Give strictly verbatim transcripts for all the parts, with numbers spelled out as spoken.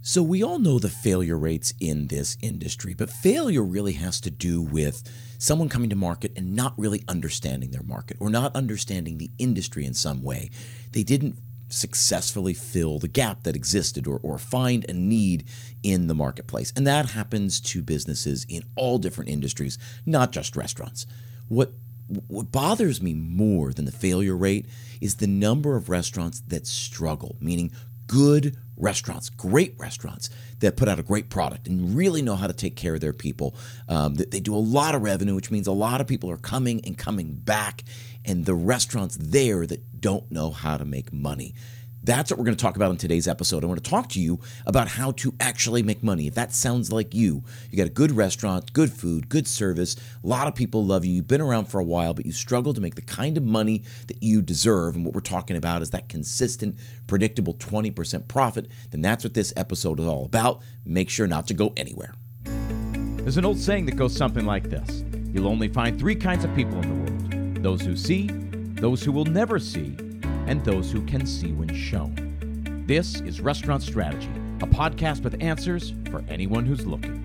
So we all know the failure rates in this industry, but failure really has to do with someone coming to market and not really understanding their market or not understanding the industry in some way. They didn't successfully fill the gap that existed or, or find a need in the marketplace. And that happens to businesses in all different industries, not just restaurants. What What bothers me more than the failure rate is the number of restaurants that struggle, meaning good restaurants, great restaurants that put out a great product and really know how to take care of their people. Um, they do a lot of revenue, which means a lot of people are coming and coming back, and the restaurants there that don't know how to make money. That's what we're going to talk about in today's episode. I want to talk to you about how to actually make money. If that sounds like you, you got a good restaurant, good food, good service, a lot of people love you, you've been around for a while, but you struggle to make the kind of money that you deserve, and what we're talking about is that consistent, predictable twenty percent profit, then that's what this episode is all about. Make sure not to go anywhere. There's an old saying that goes something like this: you'll only find three kinds of people in the world: those who see, those who will never see, and those who can see when shown. This is Restaurant Strategy, a podcast with answers for anyone who's looking.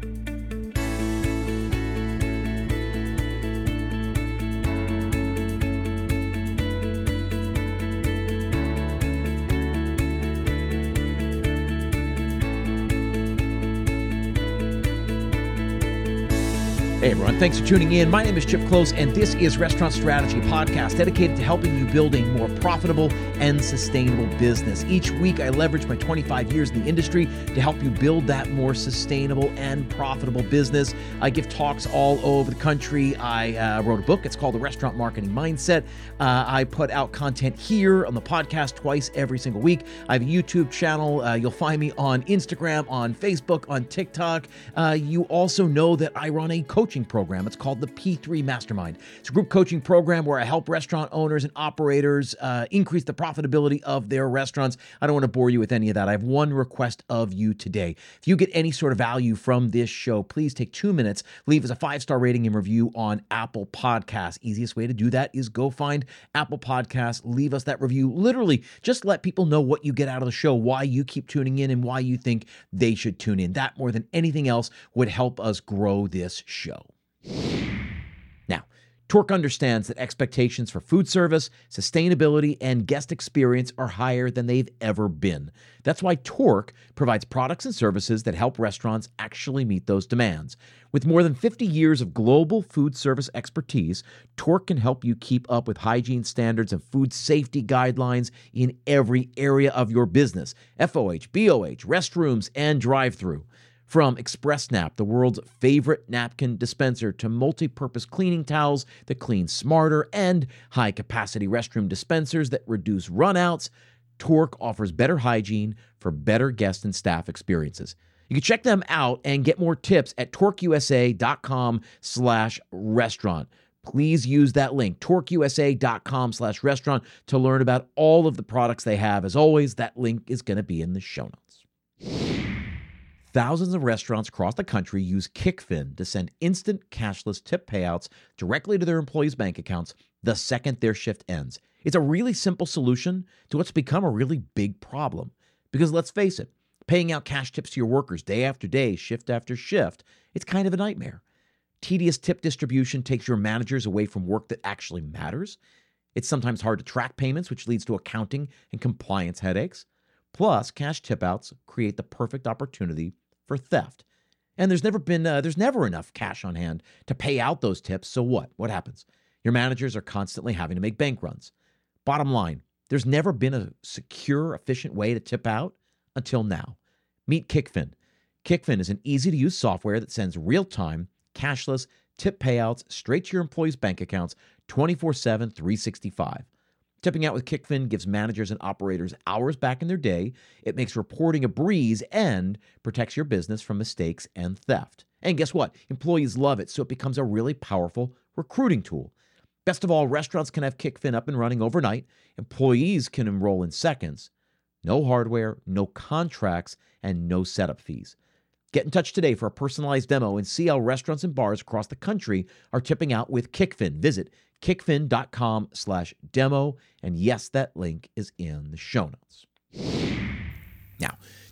Hey everyone, thanks for tuning in. My name is Chip Close, and this is Restaurant Strategy, a podcast dedicated to helping you build a more profitable and sustainable business. Each week, I leverage my twenty-five years in the industry to help you build that more sustainable and profitable business. I give talks all over the country. I uh, wrote a book. It's called The Restaurant Marketing Mindset. Uh, I put out content here on the podcast twice every single week. I have a YouTube channel. Uh, you'll find me on Instagram, on Facebook, on TikTok. Uh, you also know that I run a coaching program. It's called the P three Mastermind. It's a group coaching program where I help restaurant owners and operators uh, increase the profitability of their restaurants. I don't want to bore you with any of that. I have one request of you today. If you get any sort of value from this show, please take two minutes, leave us a five-star rating and review on Apple Podcasts. Easiest way to do that is go find Apple Podcasts, leave us that review. Literally, just let people know what you get out of the show, why you keep tuning in, and why you think they should tune in. That, more than anything else, would help us grow this show. Now, Tork understands that expectations for food service, sustainability, and guest experience are higher than they've ever been. That's why Tork provides products and services that help restaurants actually meet those demands. With more than fifty years of global food service expertise, Tork can help you keep up with hygiene standards and food safety guidelines in every area of your business: F O H, B O H, restrooms, and drive-through. From ExpressNap, the world's favorite napkin dispenser, to multi-purpose cleaning towels that clean smarter, and high-capacity restroom dispensers that reduce runouts, Tork offers better hygiene for better guest and staff experiences. You can check them out and get more tips at torqueusa.com slash restaurant. Please use that link, torqueusa.com slash restaurant, to learn about all of the products they have. As always, that link is going to be in the show notes. Thousands of restaurants across the country use Kickfin to send instant cashless tip payouts directly to their employees' bank accounts the second their shift ends. It's a really simple solution to what's become a really big problem. Because let's face it, paying out cash tips to your workers day after day, shift after shift, it's kind of a nightmare. Tedious tip distribution takes your managers away from work that actually matters. It's sometimes hard to track payments, which leads to accounting and compliance headaches. Plus, cash tip-outs create the perfect opportunity for theft. And there's never been uh, there's never enough cash on hand to pay out those tips. So what? What happens? Your managers are constantly having to make bank runs. Bottom line, there's never been a secure, efficient way to tip out until now. Meet Kickfin. Kickfin is an easy-to-use software that sends real-time, cashless tip payouts straight to your employees' bank accounts twenty-four seven, three sixty-five. Tipping out with Kickfin gives managers and operators hours back in their day. It makes reporting a breeze and protects your business from mistakes and theft. And guess what? Employees love it, so it becomes a really powerful recruiting tool. Best of all, restaurants can have Kickfin up and running overnight. Employees can enroll in seconds. No hardware, no contracts, and no setup fees. Get in touch today for a personalized demo and see how restaurants and bars across the country are tipping out with Kickfin. Visit kickfin.com slash demo. And yes, that link is in the show notes. Now,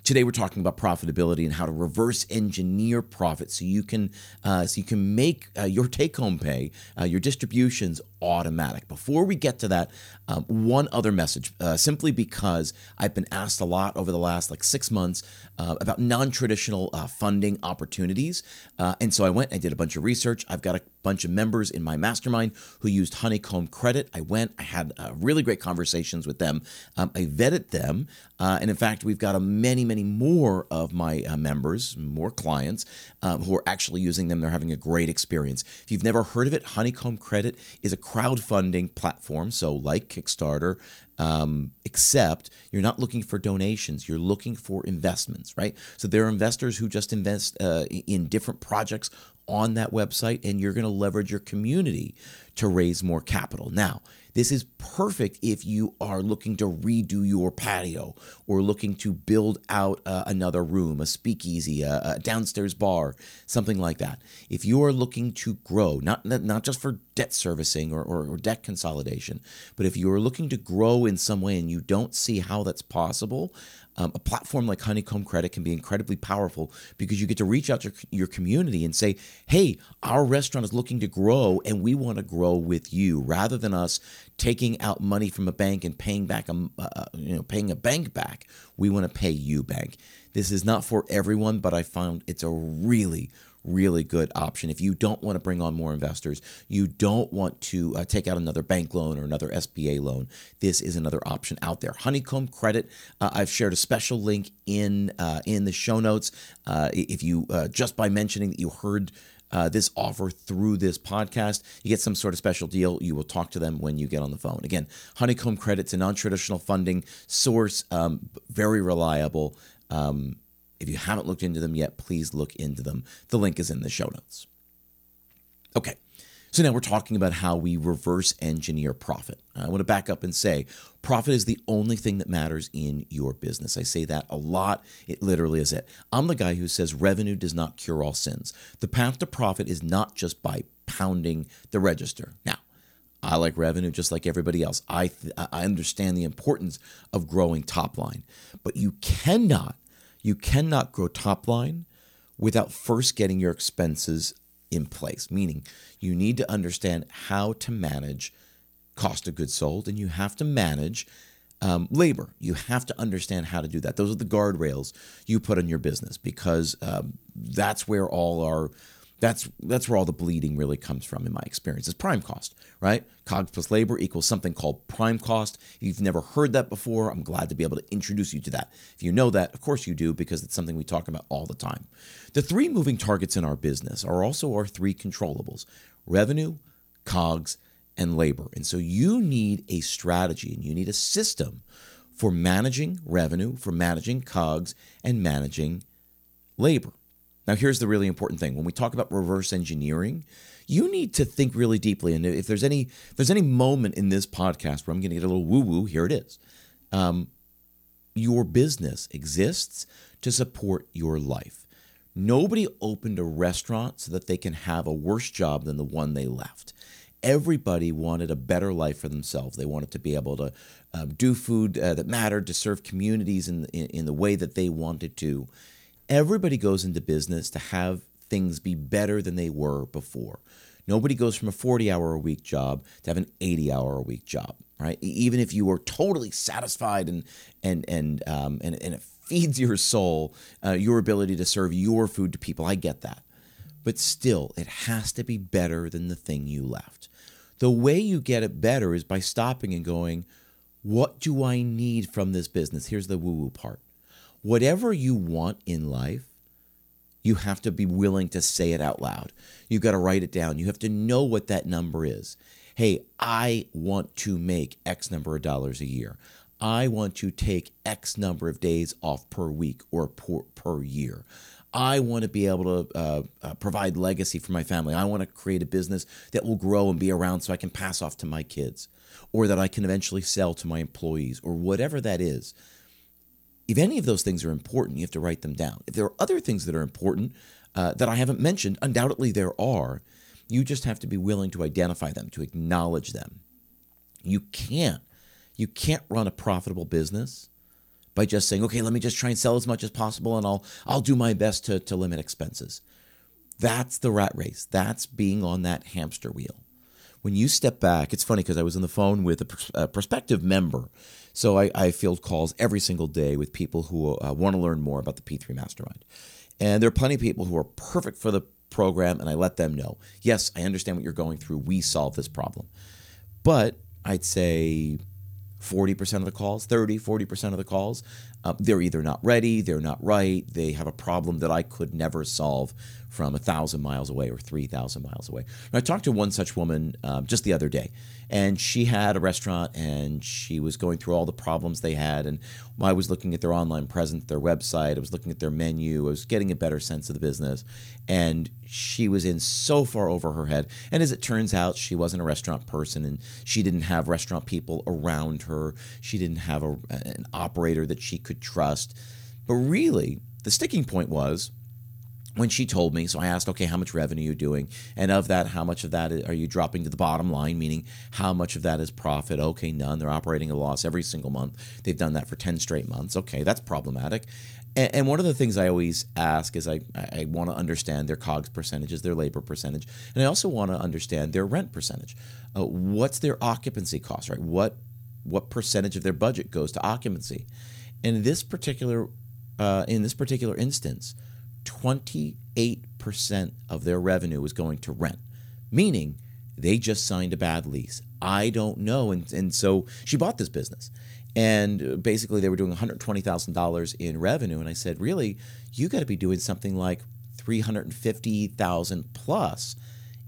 Today we're talking about profitability and how to reverse engineer profit so you can uh, so you can make uh, your take-home pay, uh, your distributions automatic. Before we get to that, um, one other message, uh, simply because I've been asked a lot over the last like six months uh, about non-traditional uh, funding opportunities. Uh, and so I went, I did a bunch of research. I've got a bunch of members in my mastermind who used Honeycomb Credit. I went, I had uh, really great conversations with them. Um, I vetted them. Uh, and in fact, we've got a many, many more of my uh, members, more clients um, who are actually using them. They're having a great experience. If you've never heard of it, Honeycomb Credit is a crowdfunding platform. So like Kickstarter, um, except you're not looking for donations. You're looking for investments, right? So there are investors who just invest uh, in different projects on that website, and you're going to leverage your community to raise more capital. Now, this is perfect if you are looking to redo your patio or looking to build out uh, another room, a speakeasy, a, a downstairs bar, something like that. If you are looking to grow, not not just for debt servicing or, or, or debt consolidation, but if you are looking to grow in some way and you don't see how that's possible, Um, a platform like Honeycomb Credit can be incredibly powerful because you get to reach out to your community and say, hey, our restaurant is looking to grow and we want to grow with you, rather than us taking out money from a bank and paying back a, uh, you know, paying a bank back. We want to pay you back. This is not for everyone, but I found it's a really, really good option. If you don't want to bring on more investors, you don't want to uh, take out another bank loan or another S B A loan, this is another option out there. Honeycomb Credit, uh, I've shared a special link in uh, in the show notes. Uh, if you, uh, just by mentioning that you heard uh, this offer through this podcast, you get some sort of special deal. You will talk to them when you get on the phone. Again, Honeycomb Credit's a non-traditional funding source, um, very reliable. Um, If you haven't looked into them yet, please look into them. The link is in the show notes. Okay, so now we're talking about how we reverse engineer profit. I want to back up and say profit is the only thing that matters in your business. I say that a lot. It literally is it. I'm the guy who says revenue does not cure all sins. The path to profit is not just by pounding the register. Now, I like revenue just like everybody else. I th- I understand the importance of growing top line, but you cannot You cannot grow top line without first getting your expenses in place, meaning you need to understand how to manage cost of goods sold, and you have to manage um, labor. You have to understand how to do that. Those are the guardrails you put on your business, because um, that's where all our That's that's where all the bleeding really comes from in my experience. It's prime cost, right? Cogs plus labor equals something called prime cost. If you've never heard that before, I'm glad to be able to introduce you to that. If you know that, of course you do, because it's something we talk about all the time. The three moving targets in our business are also our three controllables: revenue, cogs, and labor. And so you need a strategy and you need a system for managing revenue, for managing cogs, and managing labor. Now, here's the really important thing. When we talk about reverse engineering, you need to think really deeply. And if there's any if there's any moment in this podcast where I'm going to get a little woo-woo, here it is. Um, your business exists to support your life. Nobody opened a restaurant so that they can have a worse job than the one they left. Everybody wanted a better life for themselves. They wanted to be able to uh, do food uh, that mattered, to serve communities in, in, in the way that they wanted to. Everybody goes into business to have things be better than they were before. Nobody goes from a forty-hour-a-week job to have an eighty-hour-a-week job, right? Even if you are totally satisfied and and and um, and, and it feeds your soul, uh, your ability to serve your food to people, I get that. But still, it has to be better than the thing you left. The way you get it better is by stopping and going, what do I need from this business? Here's the woo-woo part. Whatever you want in life, you have to be willing to say it out loud. You've got to write it down. You have to know what that number is. Hey, I want to make X number of dollars a year. I want to take X number of days off per week or per, per year. I want to be able to uh, uh, provide legacy for my family. I want to create a business that will grow and be around so I can pass off to my kids, or that I can eventually sell to my employees, or whatever that is. If any of those things are important, you have to write them down. If there are other things that are important uh, that I haven't mentioned, undoubtedly there are. You just have to be willing to identify them, to acknowledge them. You can't, you can't run a profitable business by just saying, okay, let me just try and sell as much as possible and I'll I'll do my best to, to limit expenses. That's the rat race. That's being on that hamster wheel. When you step back, it's funny because I was on the phone with a, pers- a prospective member. So I, I field calls every single day with people who uh, want to learn more about the P three Mastermind. And there are plenty of people who are perfect for the program, and I let them know, yes, I understand what you're going through. We solve this problem. But I'd say forty percent of the calls, thirty, forty percent of the calls, uh, they're either not ready, they're not right, they have a problem that I could never solve from one thousand miles away or three thousand miles away. And I talked to one such woman um, just the other day, and she had a restaurant, and she was going through all the problems they had, and I was looking at their online presence, their website, I was looking at their menu, I was getting a better sense of the business, and she was in so far over her head. And as it turns out, she wasn't a restaurant person, and she didn't have restaurant people around her. She didn't have a, an operator that she could trust. But really, the sticking point was when she told me, so I asked, okay, how much revenue are you doing? And of that, how much of that are you dropping to the bottom line, meaning how much of that is profit? Okay, none. They're operating a loss every single month. They've done that for ten straight months. Okay, that's problematic. And, and one of the things I always ask is I, I want to understand their COGS percentages, their labor percentage, and I also want to understand their rent percentage. Uh, what's their occupancy cost, right? What, what percentage of their budget goes to occupancy? And in this particular, uh, in this particular instance, twenty-eight percent of their revenue was going to rent, meaning they just signed a bad lease. I don't know. And, and so she bought this business. And basically they were doing one hundred twenty thousand dollars in revenue. And I said, really, you got to be doing something like three hundred fifty thousand dollars plus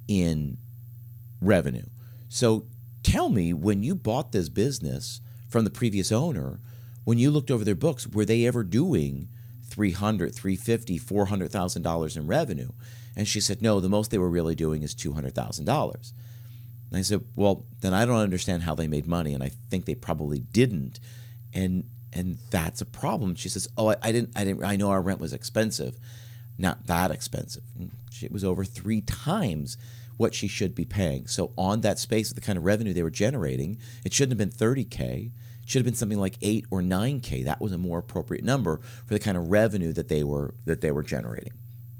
in revenue. So tell me, when you bought this business from the previous owner, when you looked over their books, were they ever doing three hundred, three fifty, four hundred thousand dollars in revenue? And she said, no, the most they were really doing is two hundred thousand dollars. And I said, well, then I don't understand how they made money, and I think they probably didn't. And and that's a problem. She says, oh, I, I didn't, I didn't, I know our rent was expensive, not that expensive. It was over three times what she should be paying. So on that space, the kind of revenue they were generating, it shouldn't have been thirty K. It should have been something like eight or nine K. That was a more appropriate number for the kind of revenue that they were that they were generating.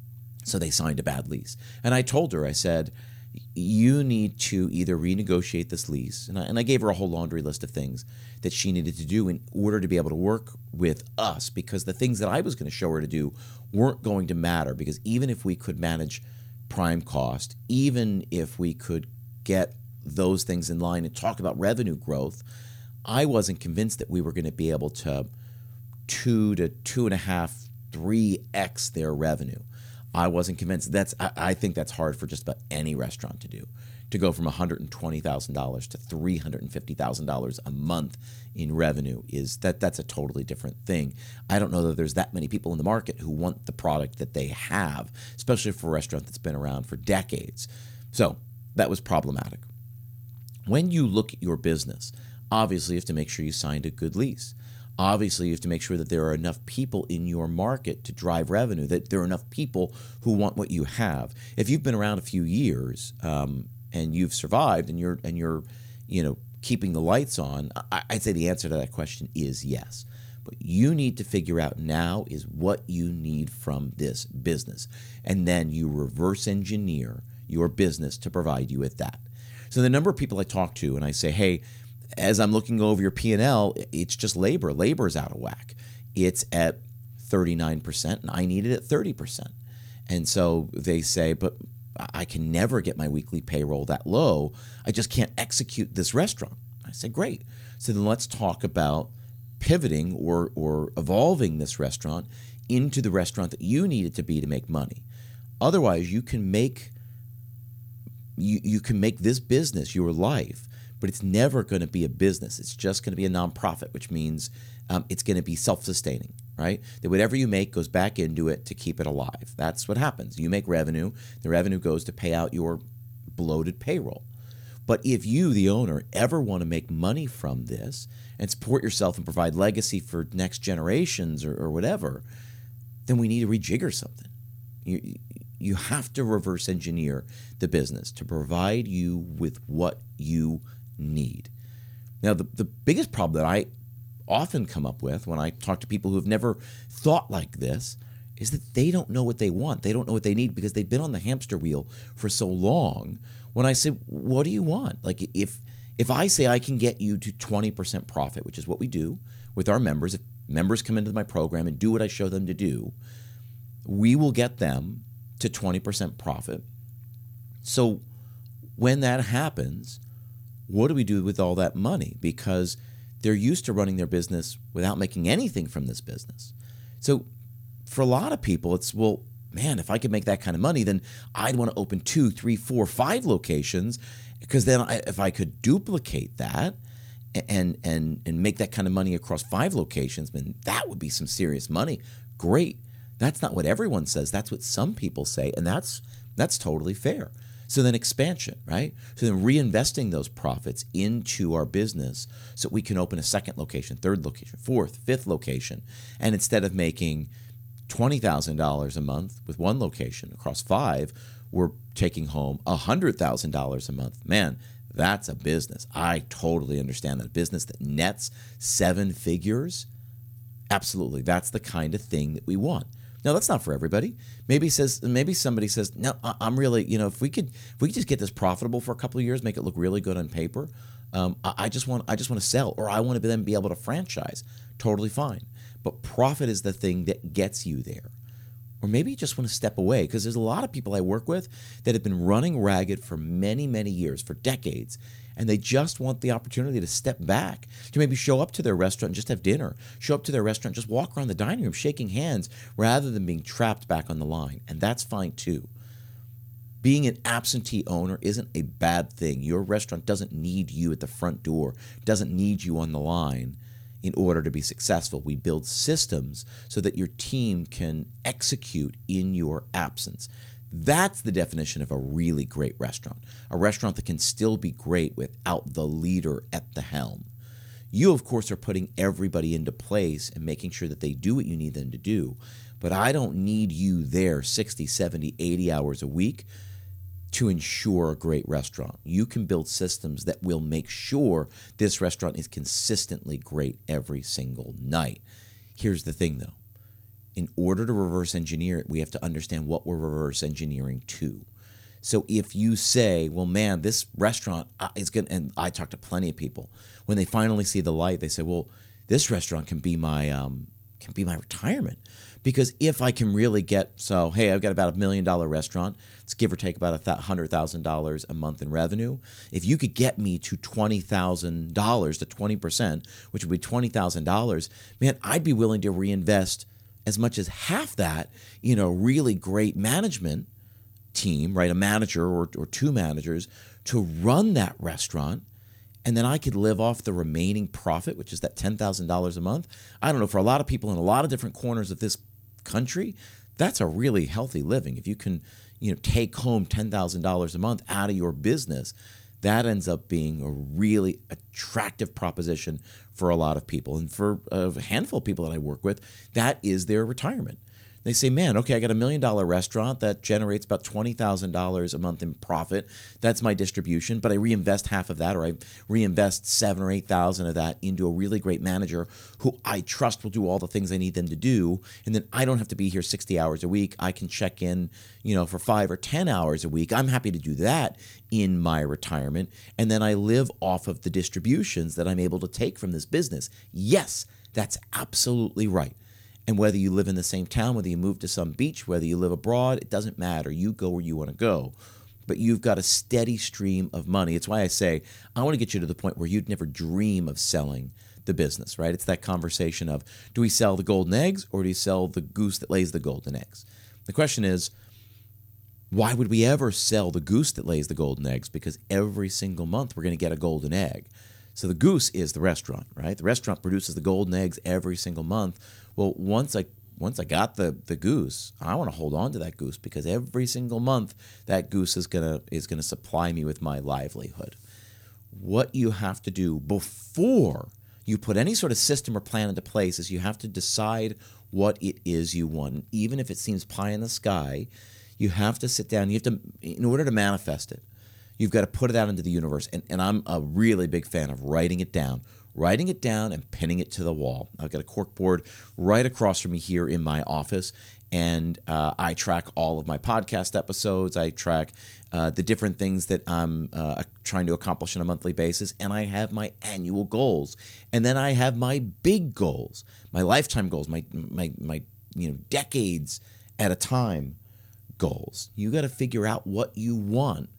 So they signed a bad lease. And I told her, I said, you need to either renegotiate this lease, and I, and I gave her a whole laundry list of things that she needed to do in order to be able to work with us, because the things that I was going to show her to do weren't going to matter, because even if we could manage prime cost, even if we could get those things in line and talk about revenue growth, I wasn't convinced that we were going to be able to two to two and a half, three X their revenue. I wasn't convinced. That's I, I think that's hard for just about any restaurant to do, to go from one hundred twenty thousand dollars to three hundred fifty thousand dollars a month in revenue. Is that that's a totally different thing. I don't know that there's that many people in the market who want the product that they have, especially for a restaurant that's been around for decades. So that was problematic. When you look at your business, obviously you have to make sure you signed a good lease. Obviously, you have to make sure that there are enough people in your market to drive revenue, that there are enough people who want what you have. If you've been around a few years um, and you've survived and you're and you're, you know, keeping the lights on, I, I'd say the answer to that question is yes. But you need to figure out now is what you need from this business, and then you reverse engineer your business to provide you with that. So the number of people I talk to and I say, hey, as I'm looking over your P and L, it's just labor. Labor is out of whack. It's at thirty-nine percent, and I need it at thirty percent. And so they say, but I can never get my weekly payroll that low. I just can't execute this restaurant. I say, great. So then let's talk about pivoting or, or evolving this restaurant into the restaurant that you need it to be to make money. Otherwise, you can make you, you can make this business your life, but it's never going to be a business. It's just going to be a nonprofit, which means um, it's going to be self-sustaining, right? That whatever you make goes back into it to keep it alive. That's what happens. You make revenue. The revenue goes to pay out your bloated payroll. But if you, the owner, ever want to make money from this and support yourself and provide legacy for next generations or, or whatever, then we need to rejigger something. You, you have to reverse engineer the business to provide you with what you need. Now, the, the biggest problem that I often come up with when I talk to people who've never thought like this is that they don't know what they want. They don't know what they need because they've been on the hamster wheel for so long. When I say, what do you want? Like if if I say I can get you to twenty percent profit, which is what we do with our members, if members come into my program and do what I show them to do, we will get them to twenty percent profit. So when that happens, what do we do with all that money? Because they're used to running their business without making anything from this business. So for a lot of people, it's, well, man, if I could make that kind of money, then I'd want to open two, three, four, five locations, because then I, if I could duplicate that and and and make that kind of money across five locations, then that would be some serious money. Great. That's not what everyone says. That's what some people say, and that's that's totally fair. So then expansion, right? So then reinvesting those profits into our business so we can open a second location, third location, fourth, fifth location, and instead of making twenty thousand dollars a month with one location across five, we're taking home one hundred thousand dollars a month. Man, that's a business. I totally understand that. A business that nets seven figures, absolutely. That's the kind of thing that we want. Now, that's not for everybody. Maybe says maybe somebody says, no, I'm really, you know, if we could if we could just get this profitable for a couple of years, make it look really good on paper, um, I, I just want I just want to sell, or I want to then be able to franchise. Totally fine. But profit is the thing that gets you there. Or maybe you just want to step away, because there's a lot of people I work with that have been running ragged for many, many years, for decades, and they just want the opportunity to step back, to maybe show up to their restaurant and just have dinner, show up to their restaurant, just walk around the dining room shaking hands rather than being trapped back on the line. And that's fine too. Being an absentee owner isn't a bad thing. Your restaurant doesn't need you at the front door, doesn't need you on the line in order to be successful. We build systems so that your team can execute in your absence. That's the definition of a really great restaurant, a restaurant that can still be great without the leader at the helm. You, of course, are putting everybody into place and making sure that they do what you need them to do, but I don't need you there sixty, seventy, eighty hours a week to ensure a great restaurant. You can build systems that will make sure this restaurant is consistently great every single night. Here's the thing, though. In order to reverse engineer it, we have to understand what we're reverse engineering to. So if you say, well, man, this restaurant is going to, and I talk to plenty of people, when they finally see the light, they say, well, this restaurant can be my um, can be my retirement. Because if I can really get, so, hey, I've got about a million dollar restaurant, it's give or take about one hundred thousand dollars a month in revenue. If you could get me to twenty thousand dollars, to twenty percent, which would be twenty thousand dollars, man, I'd be willing to reinvest as much as half that in a really great management team, right? A manager or, or two managers to run that restaurant. And then I could live off the remaining profit, which is that ten thousand dollars a month. I don't know, for a lot of people in a lot of different corners of this country, that's a really healthy living. If you can, you know, take home ten thousand dollars a month out of your business, that ends up being a really attractive proposition for a lot of people. And for a handful of people that I work with, that is their retirement. They say, man, okay, I got a million dollar restaurant that generates about twenty thousand dollars a month in profit. That's my distribution, but I reinvest half of that, or I reinvest seven or eight thousand of that into a really great manager who I trust will do all the things I need them to do. And then I don't have to be here sixty hours a week. I can check in, you know, for five or ten hours a week. I'm happy to do that in my retirement. And then I live off of the distributions that I'm able to take from this business. Yes, that's absolutely right. And whether you live in the same town, whether you move to some beach, whether you live abroad, it doesn't matter. You go where you want to go. But you've got a steady stream of money. It's why I say I want to get you to the point where you'd never dream of selling the business, right? It's that conversation of, do we sell the golden eggs or do you sell the goose that lays the golden eggs? The question is, why would we ever sell the goose that lays the golden eggs? Because every single month we're going to get a golden egg. So the goose is the restaurant, right? The restaurant produces the golden eggs every single month. Well, once I once I got the the goose, I want to hold on to that goose because every single month that goose is gonna is gonna supply me with my livelihood. What you have to do before you put any sort of system or plan into place is you have to decide what it is you want. Even if it seems pie in the sky, you have to sit down. You have to, in order to manifest it, you've got to put it out into the universe. And, and I'm a really big fan of writing it down. writing it down and pinning it to the wall. I've got a cork board right across from me here in my office, and uh, I track all of my podcast episodes. I track uh, the different things that I'm uh, trying to accomplish on a monthly basis, and I have my annual goals. And then I have my big goals, my lifetime goals, my my my you know decades at a time goals. You got to figure out what you want.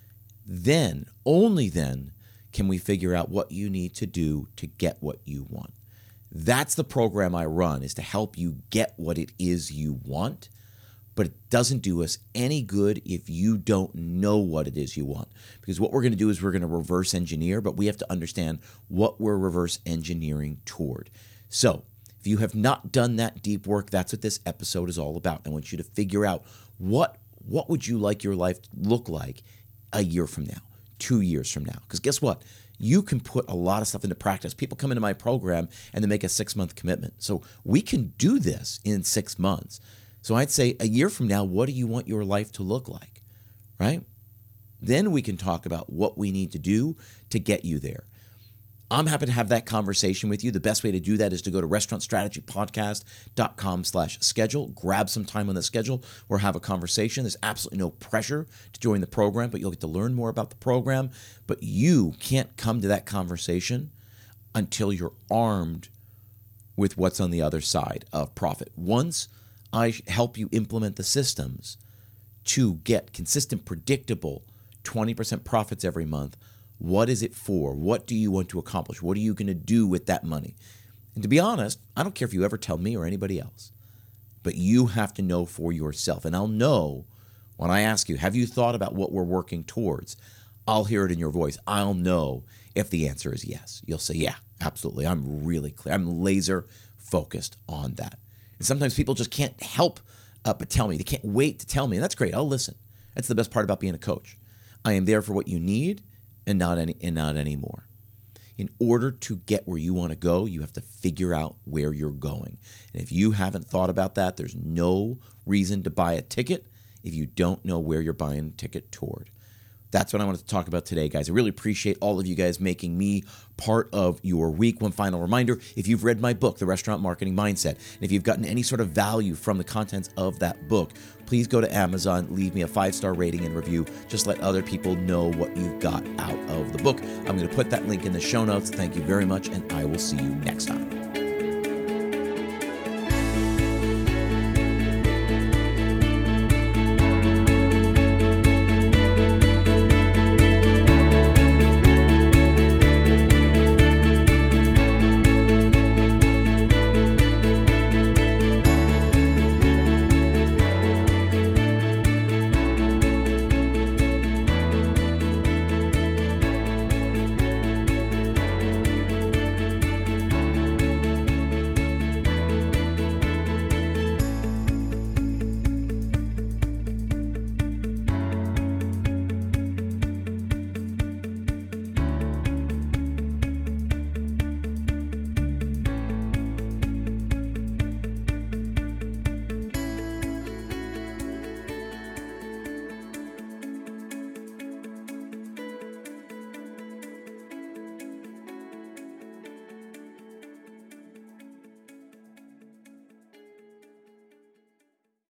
Then, only then, can we figure out what you need to do to get what you want. That's the program I run, is to help you get what it is you want, but it doesn't do us any good if you don't know what it is you want. Because what we're going to do is we're going to reverse engineer, but we have to understand what we're reverse engineering toward. So, if you have not done that deep work, that's what this episode is all about. I want you to figure out what what would you like your life to look like a year from now, two years from now. Because guess what? You can put a lot of stuff into practice. People come into my program and they make a six-month commitment. So we can do this in six months. So I'd say a year from now, what do you want your life to look like, right? Then we can talk about what we need to do to get you there. I'm happy to have that conversation with you. The best way to do that is to go to restaurantstrategypodcast.com slash schedule. Grab some time on the schedule or have a conversation. There's absolutely no pressure to join the program, but you'll get to learn more about the program. But you can't come to that conversation until you're armed with what's on the other side of profit. Once I help you implement the systems to get consistent, predictable twenty percent profits every month, what is it for? What do you want to accomplish? What are you going to do with that money? And to be honest, I don't care if you ever tell me or anybody else, but you have to know for yourself. And I'll know when I ask you, have you thought about what we're working towards? I'll hear it in your voice. I'll know if the answer is yes. You'll say, yeah, absolutely. I'm really clear. I'm laser focused on that. And sometimes people just can't help uh, but tell me. They can't wait to tell me. And that's great. I'll listen. That's the best part about being a coach. I am there for what you need, and not any and not anymore. In order to get where you want to go, you have to figure out where you're going. And if you haven't thought about that, there's no reason to buy a ticket if you don't know where you're buying a ticket toward. That's what I wanted to talk about today, guys. I really appreciate all of you guys making me part of your week. One final reminder, if you've read my book, The Restaurant Marketing Mindset, and if you've gotten any sort of value from the contents of that book, please go to Amazon, leave me a five-star rating and review. Just let other people know what you've got out of the book. I'm going to put that link in the show notes. Thank you very much, and I will see you next time.